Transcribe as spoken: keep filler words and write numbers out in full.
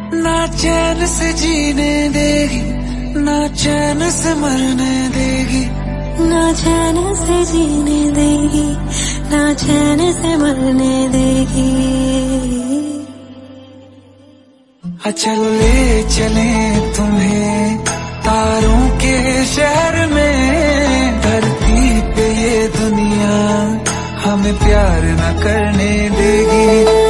ना चैन से जीने देगी, ना चैन से मरने देगी, ना चैन से जीने देगी, ना चैन से मरने देगी। चल ले चले तुम्हें तारों के शहर में, धरती पे ये दुनिया हमें प्यार न करने देगी।